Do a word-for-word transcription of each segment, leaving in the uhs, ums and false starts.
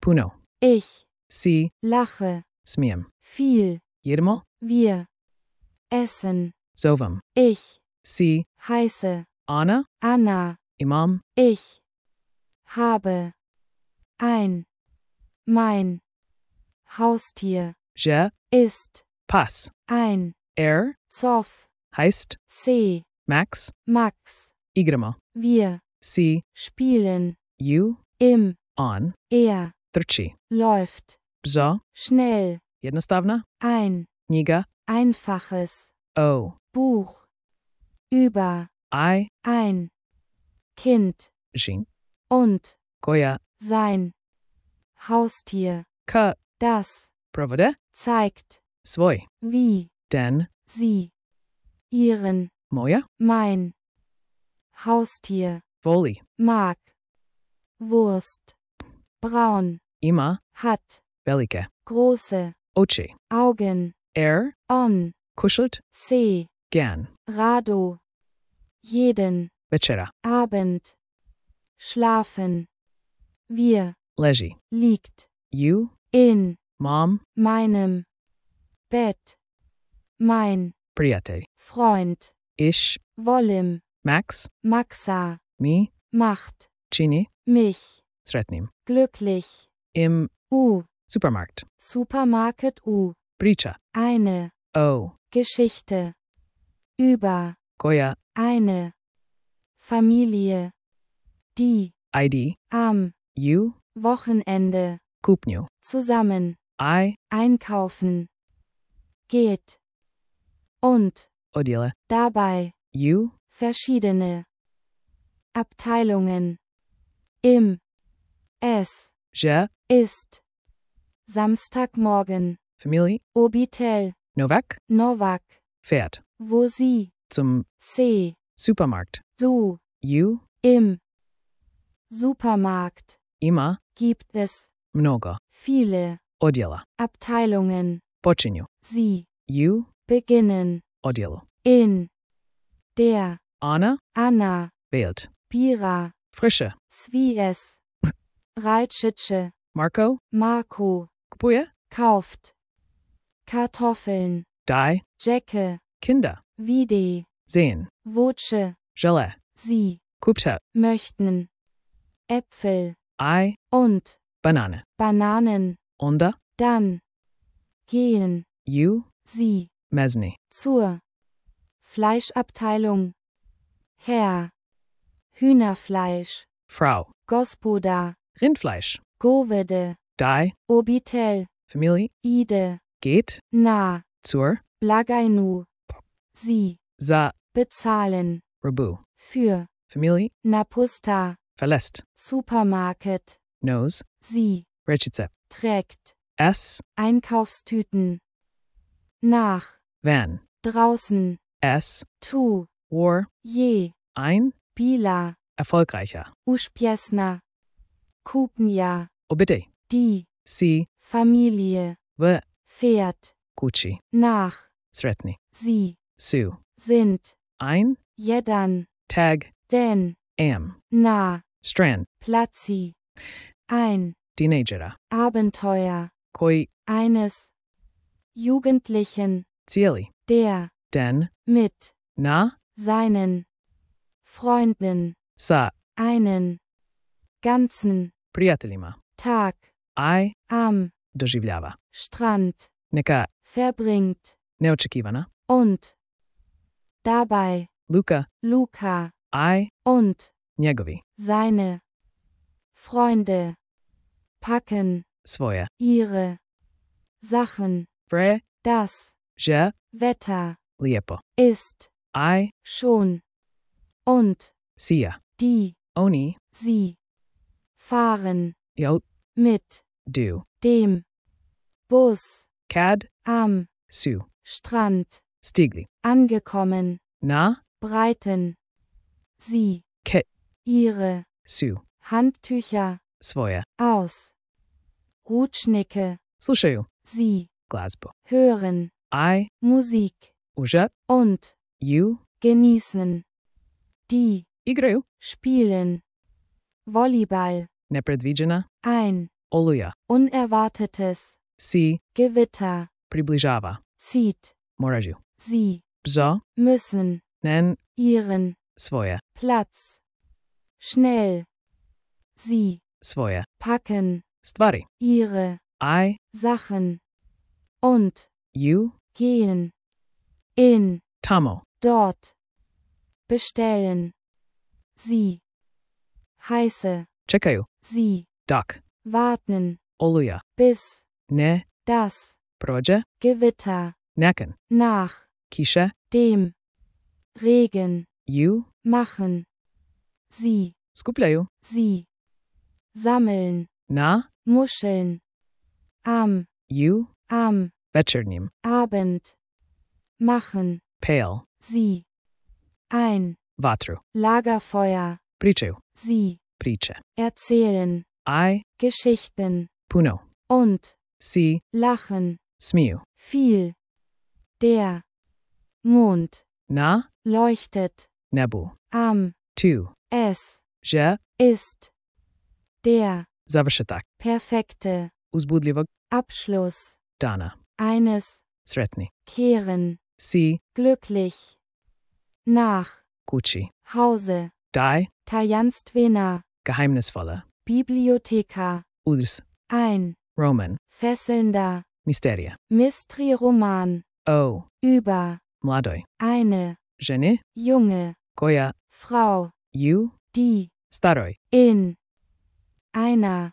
Puno. Ich. Si. Lache. Smijem. Viel. Jedemo. Wir. Essen. Zovem. Ich. Si. Heiße. Anna. Anna. Imam. Ich. Habe. Ein. Mein. Haustier. Je. Ist. Pass. Ein. Er. Zoff. Heißt. C. Max. Max. Igramo. Wir. Si. Spielen. You. Im. On. Er. Trči. Läuft. Bzo. Schnell. Jednostavna. Ein. Knjiga. Einfaches. O. Buch. Über. I. Ein. Kind. Žin. Und. Koja. Sein. Haustier. Ka. Das. Provode. Zeigt. Svoj. Wie. Den. Sie. Ihren. Moja. Mein. Haustier. Voli. Mag. Wurst. Braun. Ima. Hat. Velike. Große. Oči. Augen. Er. On. Kuschelt. C. Gern. Rado. Jeden. Večera. Abend. Schlafen. Wir. Leži. Liegt. You. In. Mom. Meinem. Bett. Mein. Prijatelj. Freund. Ich. Wolim. Max. Maxa. Mi. Macht. Čini. Mich. Sretnim. Glücklich. Im. U. Supermarkt. Supermarket U. Priča. Eine. O. Geschichte. Über. Koja. Eine. Familie. Die. I D. Am. You. Wochenende. Kupnju. Zusammen. I. Einkaufen. Geht. Und. Odjele. Dabei. You. Verschiedene. Abteilungen. Im. Es. Je. Ist. Samstagmorgen. Familie. Obitel. Novak. Novak. Fährt. Wo sie. Zum C. Supermarkt. Du. You. Im. Supermarkt. Ima. Gibt es. Mnogo. Viele. Odjela. Abteilungen. Počinju. Sie. You. Beginnen. Odjelu. In. Der. Anna. Anna. Wählt. Bira. Frische. Svies. Ralčitsche. Marco. Marco. Kupuje. Kauft. Kartoffeln. Die. Jacke. Kinder. Vide. Sehen. Voce. Gelee. Sie. Kupte. Möchten. Äpfel. I. Und. Banane. Bananen. Onda. Dann. Gehen. You. Sie. Mezni. Zur. Fleischabteilung. Herr. Hühnerfleisch. Frau. Gospoda. Rindfleisch. Govede. Die. Obitel. Familie. Ide. Geht. Na. Zur. Blagainu. Sie. Za. Bezahlen. Rabu. Für. Familie. Napusta. Verlässt. Supermarket. Nose. Sie. Rečice. Trägt. S. Einkaufstüten. Nach. Van. Draußen. S. Tu. War. Je. Ein. Bila. Erfolgreicher. Uśpiesna. Kupnia. Obity. Die. Si. Familie. V. Fährt. Kuchi. Nach. Sretni. Sie. Su. Sind. Ein. Jedan. Tag. Denn. Am. Na. Strand. Platzi. Ein. Teenagera. Abenteuer. Koi. Eines. Jugendlichen. Cijeli. Der. Den. Mit. Na. Seinen. Freunden. Sa. Einen. Ganzen. Prijateljima. Tag. I. Am. Doživljava. Strand. Neka Verbringt. neočekivana. Und. Dabei. Luka. Luca. I. Und. Njegovi. Seine. Freunde. Packen. Svoje. Ihre. Sachen. Vre. Das. Je. Wetter. Lijepo. Ist. I. Schon. Und. Sija. Die. Oni. Sie. Fahren. Jo. Mit. Du. Dem. Bus. Kad. Am. Su. Strand. Stigli. Angekommen. Na. Breiten. Sie. Ke. Ihre. Su. Handtücher. Svoje. Aus. Rutschnicke. Slušaju. Sie. Glazbu. Hören. I. Musik. Уже. Und. You. Genießen. Die. Igraju. Spielen. Volleyball. Nepredviđena. Ein. Oluja. Unerwartetes, Si. Gewitter, Približava. zieht, Moražu. sie, Bzo. müssen, Nen. ihren, Svoje. Platz, schnell, sie, Svoje. packen, Stvari. ihre, I. Sachen, und, You. gehen, in, Tamo. dort, bestellen, sie, heiße, Čekaju. sie, Dok. warten, Oluja. bis, Ne. das, Prođe. Gewitter, Nakon. nach, Kiše. dem, Regen, You. machen, sie, Skupljaju. sie, sammeln, Na. Muscheln, am, You. am, Večernjim. Abend, machen, Pale. sie, ein, Vatru. Lagerfeuer, Pričaju. sie, Priče. erzählen, I. Geschichten, Puno. und, Si. lachen, Smiju. viel, der, Mond, Na. leuchtet, Nebu. am, Tu. es, Že. ist, der, Završetak. perfekte, Uzbudljivog Abschluss, dana. eines, Sretni. kehren, Si. glücklich, nach, Kući. Hause, Dai. Tajanstvena, Geheimnisvolle. Bibliotheka, Udrs. ein, Roman. fesselnder, Misterija. Mystery-Roman, O. über, Mladoj. eine, Ženi. junge, Koja. Frau, Ju. die, Staroj. in, einer,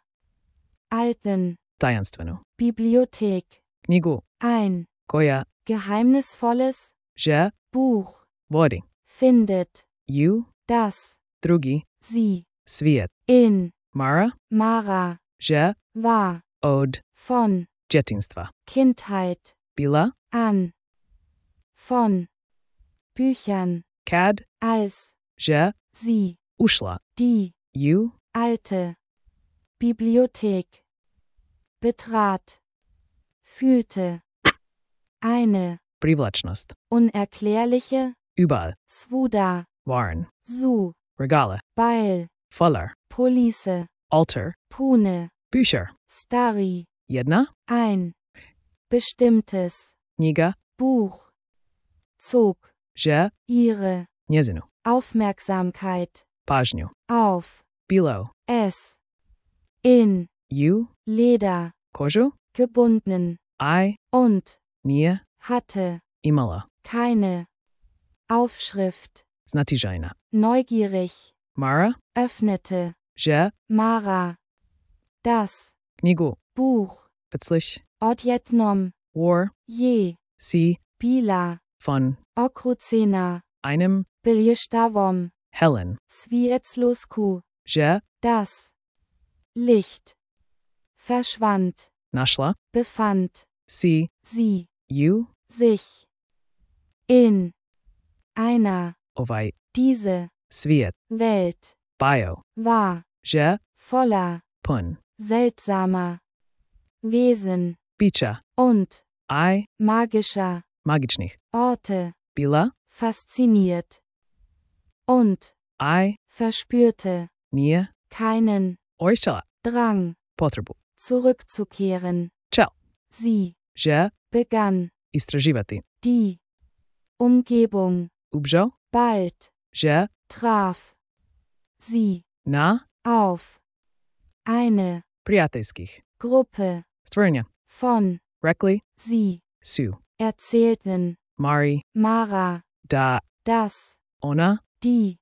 alten, Tajanstvenu. Bibliothek, Knjigu. ein, Koja. geheimnisvolles, Že. Buch, Vodi. findet, Ju. das, Drugi. sie, Svijet. in, Mara. Mara, Že. war, Od. von, Djetinstva. Kindheit, Bila. an, von, Büchern, Kad. als, Že. sie, Ušla. die, Ju. alte, Bibliothek, betrat, fühlte, eine, Privlačnost. unerklärliche, Überall. Svuda, Waren. Su, Regale. Beil, Fuller. Police, Altar. Pune, Bücher. Stari, Jedna. ein, bestimmtes, Knjiga. Buch, zog, Že. ihre, Njezinu. Aufmerksamkeit, Pažnju. auf, Bilo. es, in, Ju. Leder, Kožu. gebunden, I. und, Nije. hatte, Imala. keine, Aufschrift, Znatižajna. neugierig, Mara. öffnete, Že. Mara, das, Knjigu. Buch, Plötzlich. odjetnom, War. je, Si. bila, Von. okrucena, Einem. bilještavom, Helen. svieclusku, Že. das, Licht, verschwand, Našla. befand, Si. sie, Ju. sich, in, einer, Ovaj. diese, Svijet. Welt, Bio. war, Že. voller, Pun. seltsamer, Wesen, Bića. und, I. magischer, Magičnih. Orte, Bila. fasziniert, und, I. verspürte, Nije. keinen, Orišala. Drang, Potrebu. zurückzukehren, Čel. sie, Že. begann, Istraživati. die, Umgebung, Ubžo. bald, Že. traf, sie, Na. auf, eine, Prijateljskih. Gruppe, Stvrnja. von, Rekli. sie, Su. erzählten, Mari. Mara, Da. das, Ona. die,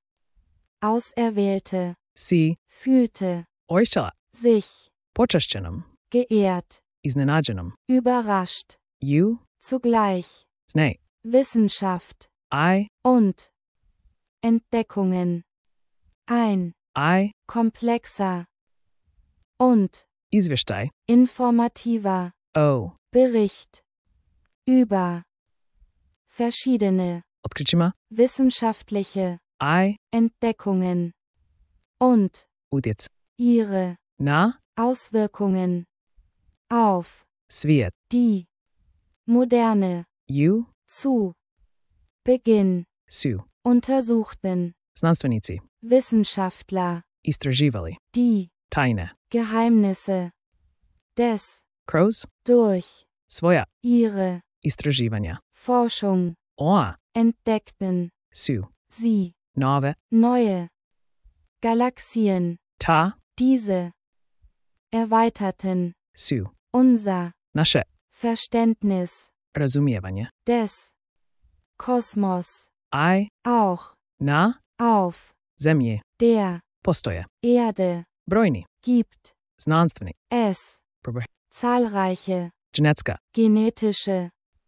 Auserwählte, Si. fühlte, Orišala. sich, Počašćenom. geehrt, Iznenađenom. überrascht, Ju. zugleich, Znej. Wissenschaft, I. und, Entdeckungen, ein, I. komplexer, und, Izvještaj. informativer, O. Bericht, über, verschiedene, Otkrićima. wissenschaftliche, I. Entdeckungen, und, Utjec. ihre, Na. Auswirkungen, auf, Svijet. die, moderne, Ju. zu, Beginn, Su. untersuchten, Znanstvenici. Wissenschaftler, Istraživali. die, Tajne. Geheimnisse, des, Kroz durch, svoja ihre, istraživanja. Forschung, Ona entdeckten, su sie, nove neue, Galaxien, ta diese, erweiterten, su unser, naše Verständnis, razumijevanje. des, Kosmos, I auch, na auf, zemlji der, postoje Erde, brojni gibt, znanstveni es, probe- zahlreiche, genetska genetische,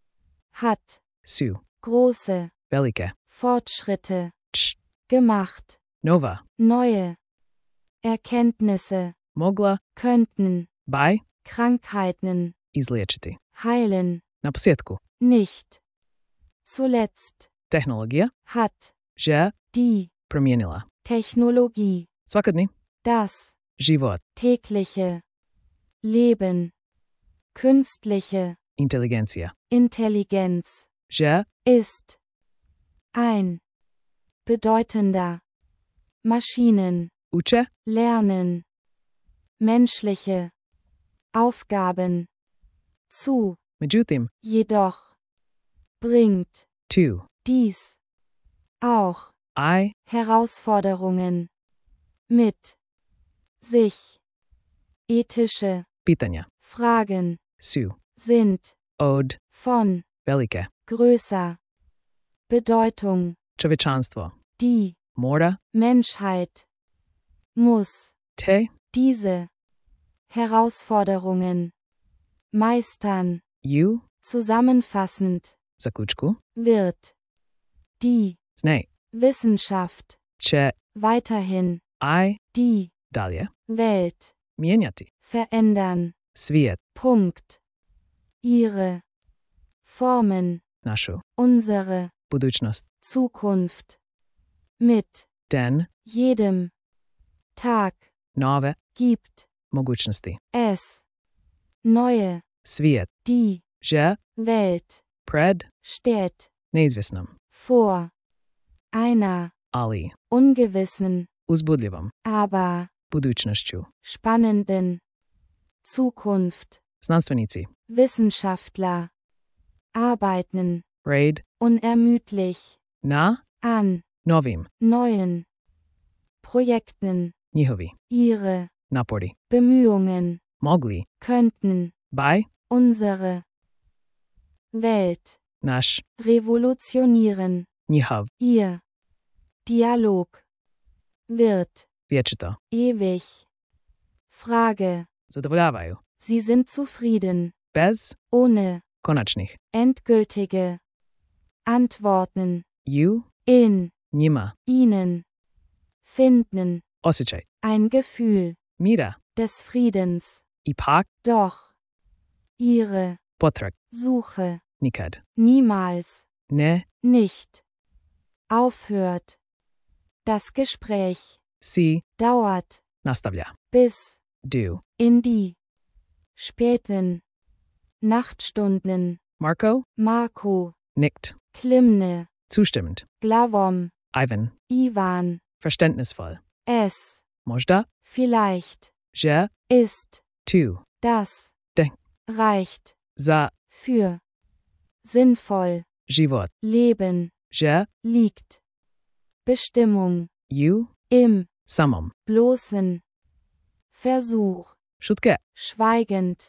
hat, su große, velike Fortschritte, č gemacht, nova neue, Erkenntnisse, mogla könnten, by Krankheiten, izliječiti. heilen, Na posljedku, nicht, zuletzt, tehnologija hat, že die, promijenila Technologie, svakodni das, život, tägliche, Leben, künstliche, inteligencija. Intelligenz, Že ist, ein, bedeutender, Maschinen, uče lernen, menschliche, Aufgaben, zu, međutim jedoch, bringt, tu dies, auch, I Herausforderungen, mit, sich, ethische, pitanja Fragen, su sind, od von, velike größer, Bedeutung, čovječanstvo die, mora Menschheit, muss, te diese, Herausforderungen, meistern, ju zusammenfassend, zaključku wird, die, znej Wissenschaft, će weiterhin, I die, dalje Welt, mijenjati verändern, svijet Punkt, ihre, formen, našu unsere, budućnost. Zukunft, mit, Den jedem, Tag, nove gibt, mogućnosti. es, neue, Svijet die, že Welt, pred steht, neizvjesnom, vor, einer, ali ungewissen, uzbudljivom aber, budućnošću. spannenden, Zukunft, Znanstvenici Wissenschaftler, arbeiten, raid unermüdlich, na an, novim neuen, Projekten, njihovi ihre, napori Bemühungen, mogli könnten, by unsere, Welt, naš revolutionieren, njihov ihr, Dialog, wird, vječito ewig, Frage, zadovoljavaju sie sind zufrieden, bez ohne, konačnih endgültige, Antworten, ju in, njima ihnen, finden, osjećaj ein Gefühl, mira des Friedens, ipak doch, ihre, potrag Suche, nikad niemals, ne nicht, aufhört, das Gespräch, si dauert, nastavlja bis, do in die, späten, Nachtstunden, Marco Marco, nickt Klimne, zustimmend Glavom, Ivan Ivan, verständnisvoll es, možda vielleicht, že ist, tu das, Denk. reicht, za für, sinnvoll, život Leben, že liegt, Bestimmung, ju im, samom bloßen, Versuch, šutke schweigend,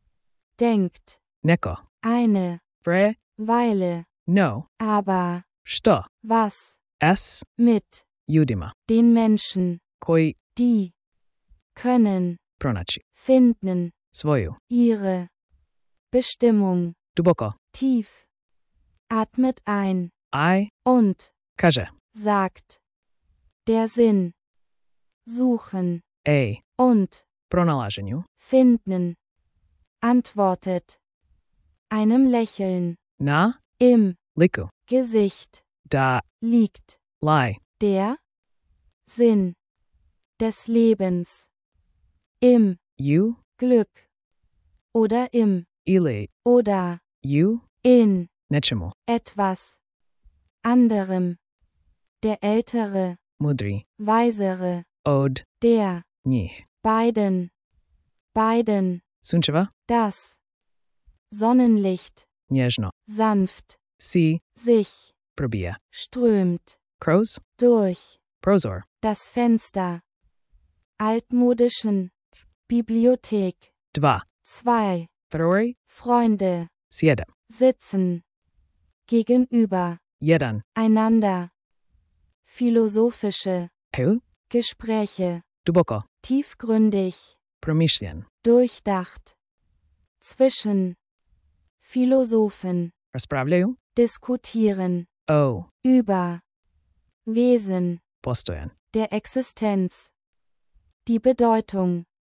denkt, neko eine, vre Weile, no aber, što was, s mit, ljudima den Menschen, koji die, können, pronaći finden, svoju ihre, Bestimmung, duboko tief, atmet ein, I und, kaže sagt, der Sinn, suchen, ej und, pronalaženju finden, antwortet, einem Lächeln, na im, liku Gesicht, da liegt, lai der, Sinn, des Lebens, im, ju Glück, oder im, ili oder, ju in, nečemu etwas, anderem, der Ältere, mudri Weisere, od der, njih beiden, beiden, Sunčeva. Das. Sonnenlicht. Nježno. Sanft. Si. Sich. Probija. Strömt. Kroz. Durch. Prozor. Das Fenster. Altmodischen. Bibliothek. Dva. Zwei. Prvi. Freunde. Sedem. Sitzen. Gegenüber. Jedan. Einander. Philosophische. Heu. Gespräche. Duboko. Tiefgründig. Promišljen. Durchdacht. Zwischen. Philosophen. Razpravljaju. Diskutieren. O. Über. Wesen. Postojan. Der Existenz. Die Bedeutung.